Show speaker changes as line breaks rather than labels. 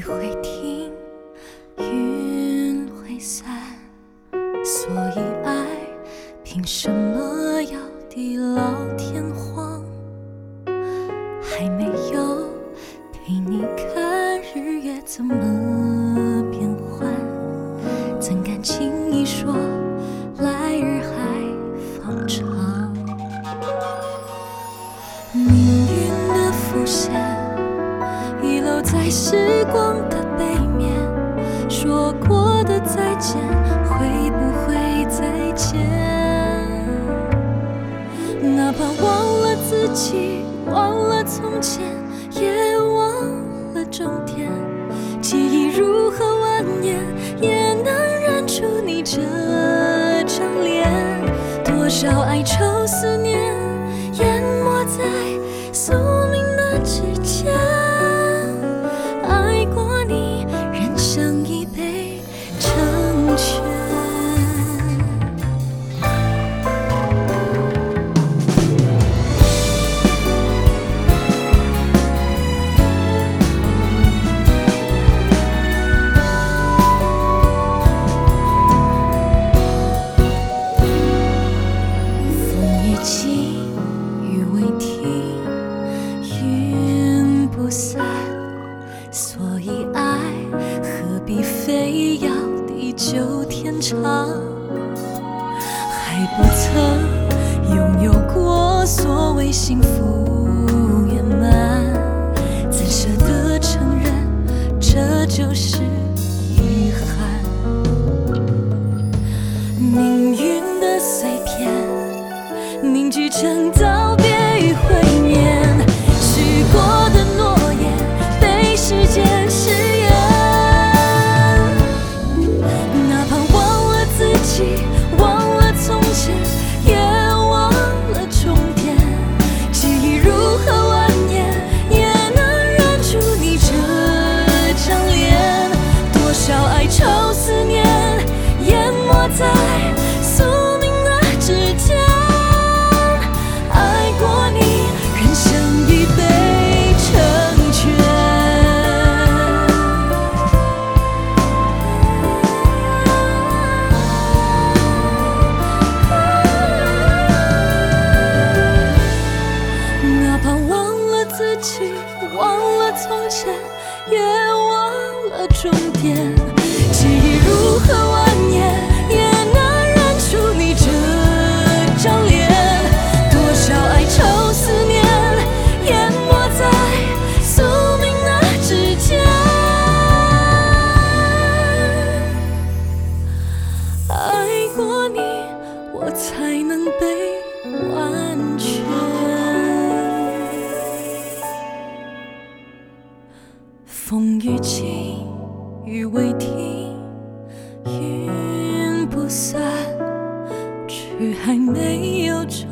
会停，云会散，所以爱凭什么要地老天荒？还没有陪你看日月怎么变换，怎敢轻易说来日还方长？命运的浮现遗留在时光的背面，说过的再见会不会再见？哪怕忘了自己，忘了从前，也忘了终点。记忆如何蜿蜒，也能认出你这张脸。多少哀愁思念，淹没在宿命的指尖。爱过你，人生已被成全。所以爱何必非要地久天长？还不曾拥有过所谓幸福圆满，怎舍得承认这就是遗憾？命运的碎片凝聚成道别与会面，许过的诺言被时间食言。哪怕忘了自己，忘了从前，也忘了终点。记忆如何蜿蜒，也能认出你这张脸。多少哀愁思念，淹没在宿命的指尖。爱过你，人生已被成全。哪怕忘了自己，忘了从前，也忘了终点。记忆如何蜿蜒，也能认出你这张脸。多少哀愁思念，淹没在宿命的指尖。爱过你，我才能被完全。风雨急，雨未停，云不散，却还没有